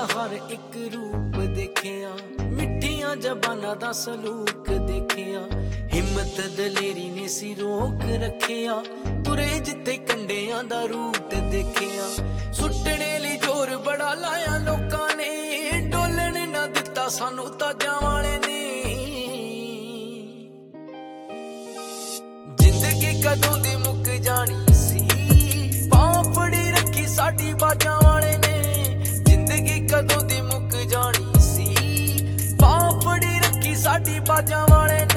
हर एक रूप देखिया, मिठिया जबाना दा सलूक देखिया, हिम्मत दलेरी ने सी रोक रखिया, तुरे जिते कंडियां दा रूट देखिया। सुटने लई जोर बड़ा लाया लोकां ने, डोलण ना दिता सानू ताजां वाले ने। जिंदगी कदों दी मुक जानी सी, पां फड़ी रखी साडी बाजां वाले ने। जिंदगी कदों दी मुक जानी सी, पां फड़ी रखी साडी बाजां वाले ने।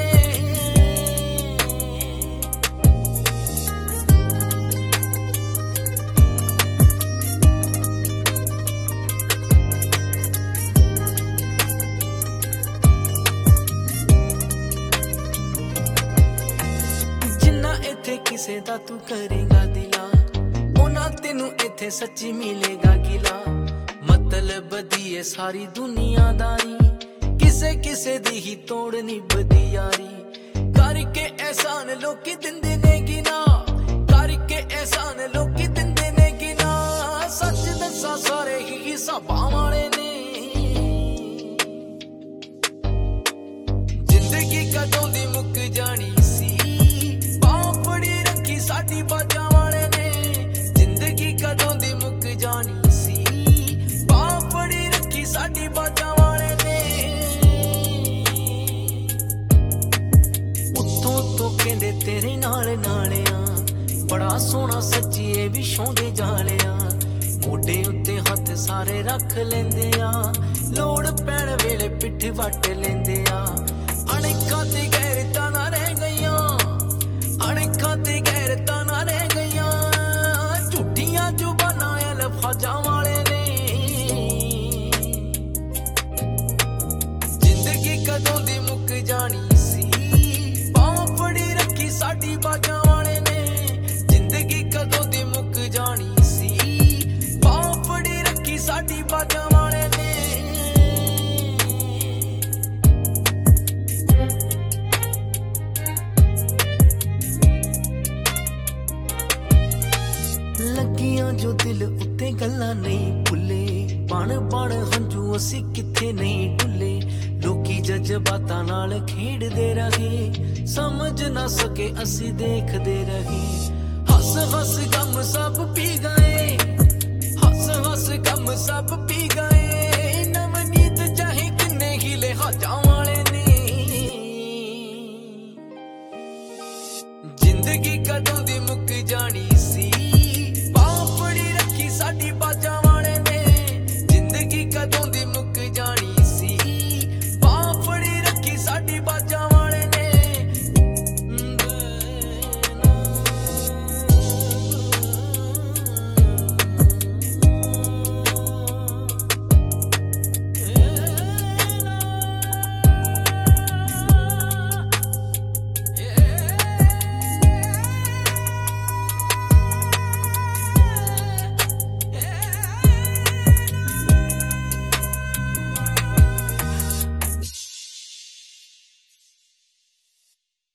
इत्थे किसे दा तू करेगा दिला, ओना तेनू इत्थे सच्ची मिलेगा गिला। मतलब दी सारी दुनियादारी, किसे किसे दी ही तोड़ निभदी यारी। करके एहसान लोकी दिंदे ने गिना, करके एहसान लोकी दिंदे ने गिना। सच दसा सारे ही हिसाबां वाले ने। जिंदगी कदों दी मुक जानी सी, साडी बाजां वाले ने। जिंदगी कदों दी मुक जानी सी, बां फड़ी रखी साडी बाजां वाले ने। उत्तों तो कहंदे तेरे नाल नालिया, बड़ा सोहना सच्ची ए भी छौंदे जालिया। मोढे उत्ते हत्थ सारे रख लेंदे आ, लोड़ पैण वेले पिठ वट लेंदे आ। अणिकां ते गैरतां ना रह गईयां, अणिकां ते गैरतां ना रह गईयां। झूठियां जुबानां अल्फाजां वाले ने। जिंदगी कदों दी मुक जानी सी, बां फड़ी रखी साडी बाजां वाले ने। जिंदगी कदों दी मुक जानी सी, बां फड़ी रखी साडी बाजां वाले ने। लगियां जो दिल उत्ते गल्लां नहीं भुले, बण बण हंजू असी किथे नहीं डुले। लोकी जज्बातां नाल खेडदे रहे, समझ ना सके असी देखदे रहे। हस हस गम सब पी गए, हस हस गम सब पी